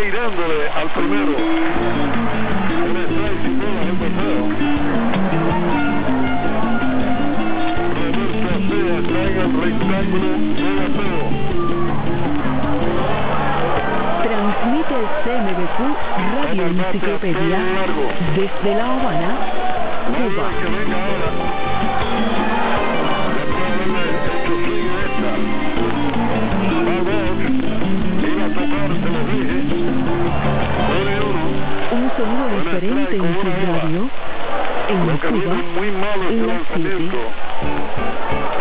tirándole al primero. Un strike sin bolas en tercero. Robert García está en el rectángulo de bateo. Transmite CMBQ Radio Enciclopedia desde La Habana, Cuba. Que venga ahora. Un sonido diferente en su radio, en Cuba, en la 7.